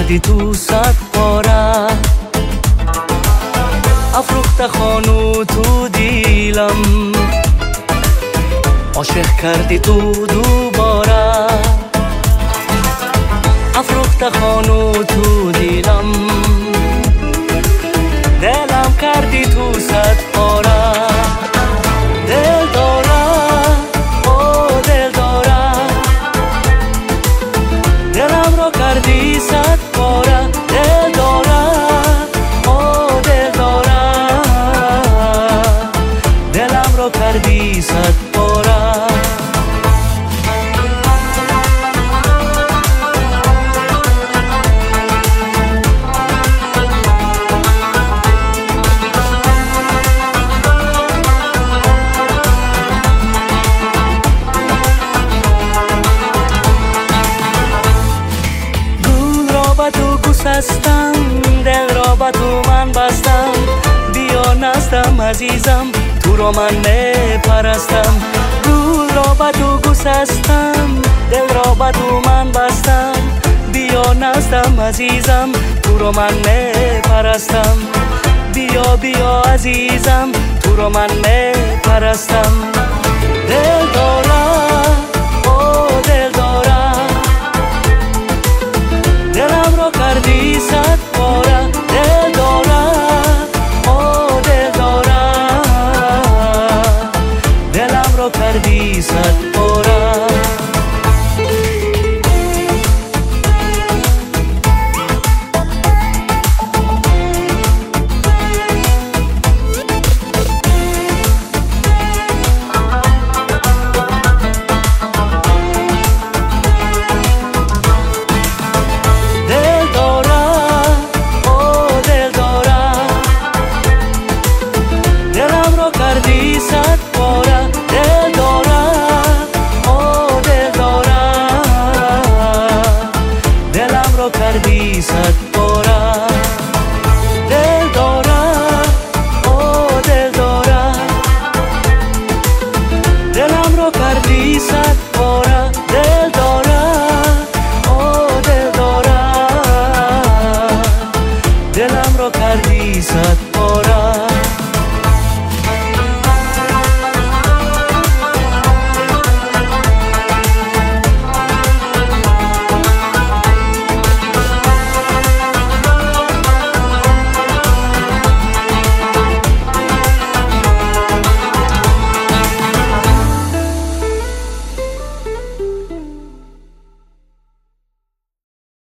کردی تو صد پاره، افروخته خانو تو دیلم، عاشق کردی تو دوباره، افروخته خانو تو دیلم، دلم کردی تو صد پاره. دل داره او دل داره، دلم رو کردی صد پاره. دل داره او دل داره، دلم رو کردی صد پاره. هستم دل را با تو من بستم، بیا نستم عزیزم، تو رو من میپرستم. گل را با تو گسستم، دل را با تو من بستم، بیا نستم عزیزم، تو رو من میپرستم. بیا بیا عزیزم، تو رو من میپرستم. دل داره او دل داره، دلم رو کردی صد پاره. دل داره او دل داره، دلم رو کردی صد پاره. صد پاره دل داره او دل داره، دلم رو کردی صد